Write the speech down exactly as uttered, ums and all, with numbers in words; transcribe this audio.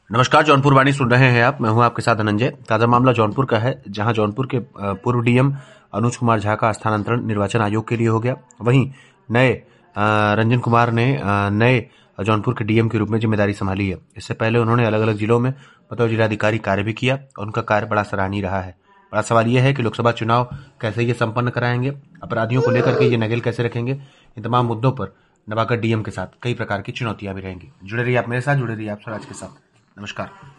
नमस्कार, जौनपुर वाणी सुन रहे हैं आप। मैं हूं आपके साथ धनंजय। ताजा मामला जौनपुर का है, जहां जौनपुर के अ, पूर्व डीएम अनुज कुमार झा का स्थानांतरण निर्वाचन आयोग के लिए हो गया। वहीं नए अ, रंजन कुमार ने अ, नए जौनपुर के डीएम के रूप में जिम्मेदारी संभाली है। इससे पहले उन्होंने अलग अलग जिलों में बतौर जिलाधिकारी कार्य भी किया और उनका कार्य बड़ा सराहनीय रहा है। बड़ा सवाल यह है कि लोकसभा चुनाव कैसे ये संपन्न कराएंगे, अपराधियों को लेकर के ये नकेल कैसे रखेंगे। इन तमाम मुद्दों पर नवागत डीएम के साथ कई प्रकार की चुनौतियां भी रहेंगी। जुड़े रहिए आप मेरे साथ, जुड़े रहिए आप स्वराज के साथ। नमस्कार।